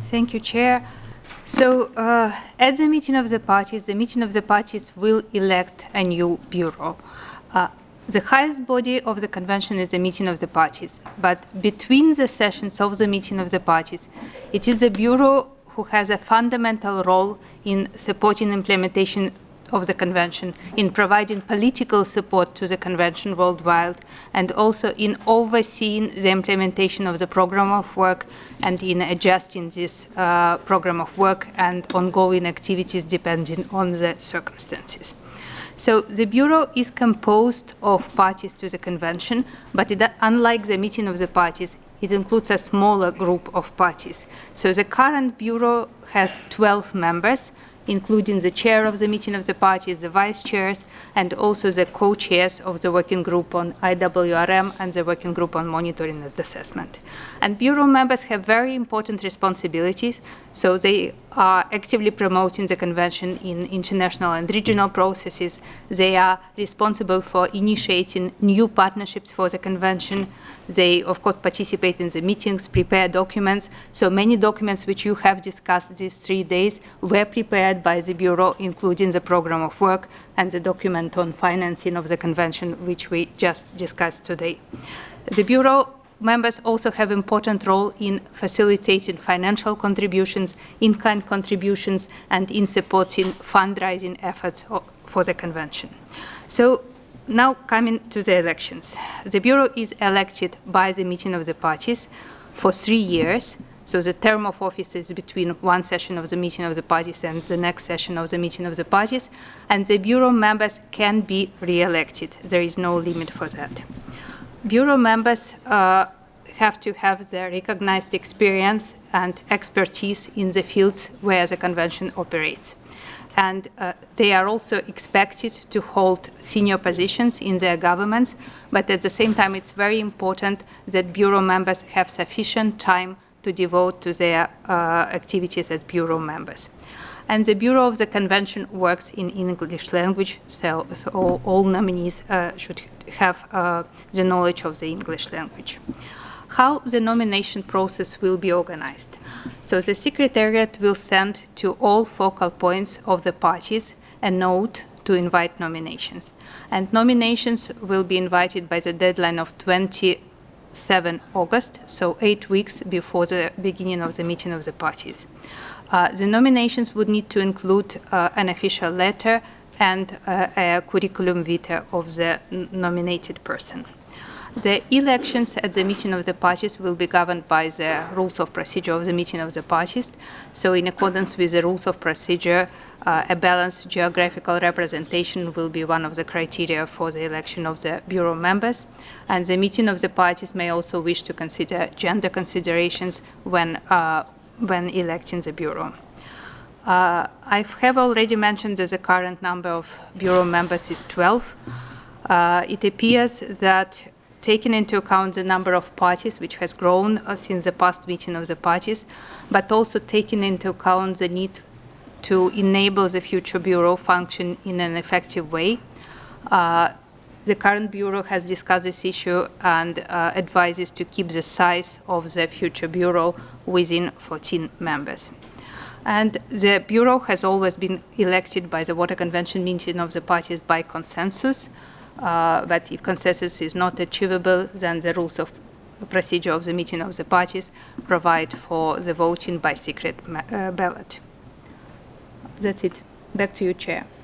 Thank you, Chair. So, at the meeting of the parties will elect a new bureau. The highest body of the convention is the meeting of the parties, but between the sessions of the meeting of the parties, it is the bureau who has a fundamental role in supporting implementation of the convention, in providing political support to the convention worldwide, and also in overseeing the implementation of the program of work and in adjusting this program of work and ongoing activities depending on the circumstances. So the Bureau is composed of parties to the convention, but unlike the meeting of the parties, it includes a smaller group of parties. So the current Bureau has 12 members, including the chair of the meeting of the parties, the vice chairs, and also the co-chairs of the working group on IWRM and the working group on monitoring and assessment. And Bureau members have very important responsibilities, so they are actively promoting the convention in international and regional processes. They are responsible for initiating new partnerships for the convention. They, of course, participate in the meetings, prepare documents. So many documents which you have discussed these 3 days were prepared by the Bureau, including the program of work and the document on financing of the convention, which we just discussed today. The Bureau members also have an important role in facilitating financial contributions, in-kind contributions, and in supporting fundraising efforts for the convention. So now coming to the elections. The Bureau is elected by the meeting of the parties for 3 years. So the term of office is between one session of the meeting of the parties and the next session of the meeting of the parties. And the Bureau members can be re-elected. There is no limit for that. Bureau members have to have their recognized experience and expertise in the fields where the convention operates. And they are also expected to hold senior positions in their governments, but at the same time it's very important that Bureau members have sufficient time to devote to their activities as Bureau members. And the Bureau of the Convention works in English language, so all nominees should have the knowledge of the English language. How the nomination process will be organized. So the Secretariat will send to all focal points of the parties a note to invite nominations. And nominations will be invited by the deadline of 27 August, so 8 weeks before the beginning of the meeting of the parties. The nominations would need to include an official letter and a curriculum vitae of the nominated person. The elections at the meeting of the parties will be governed by the rules of procedure of the meeting of the parties. So in accordance with the rules of procedure, a balanced geographical representation will be one of the criteria for the election of the Bureau members. And the meeting of the parties may also wish to consider gender considerations when electing the Bureau. I have already mentioned that the current number of Bureau members is 12. It appears that taking into account the number of parties, which has grown since the past meeting of the parties, but also taking into account the need to enable the future Bureau function in an effective way. The current Bureau has discussed this issue and advises to keep the size of the future Bureau within 14 members. And the Bureau has always been elected by the Water Convention meeting of the parties by consensus. But if consensus is not achievable, then the rules of procedure of the meeting of the parties provide for the voting by secret ballot. That's it. Back to you, Chair.